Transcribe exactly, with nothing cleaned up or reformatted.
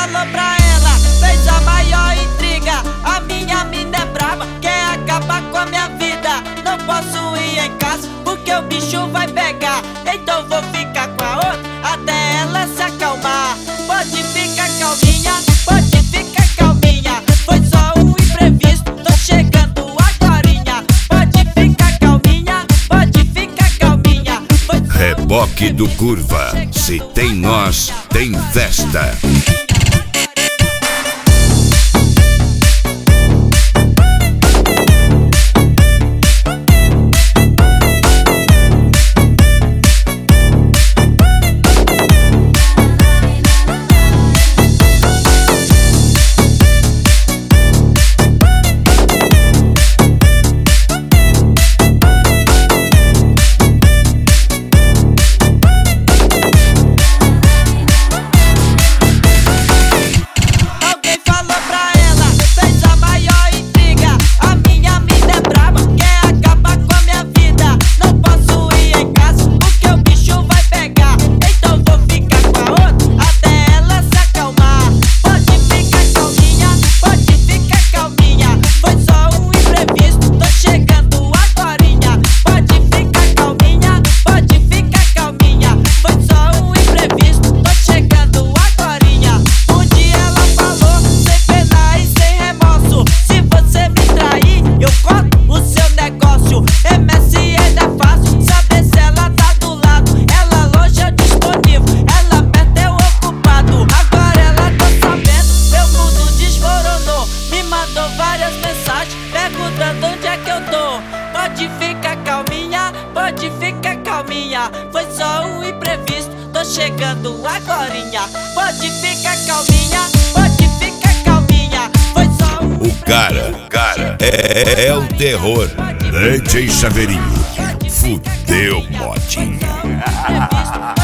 falou pra ela, fez a maior intriga. A minha mina é brava, quer acabar com a minha vida. Não posso ir em casa porque o bicho vai pegar. Então vou ficar com a outra até ela se acalmar. Pode ficar calminha, pode ficar calminha. Foi só um imprevisto, tô chegando agorinha. Pode ficar calminha, pode ficar calminha. Foi só Reboque do Curva, se tem nós, tem festa. Perguntando onde é que eu tô. Pode ficar calminha, pode ficar calminha. Foi só um imprevisto, tô chegando agorinha. Pode ficar calminha, pode ficar calminha. Foi só um O cara, o cara é, é o terror. D J Chaveirinho, fudeu, modinha. imprevisto.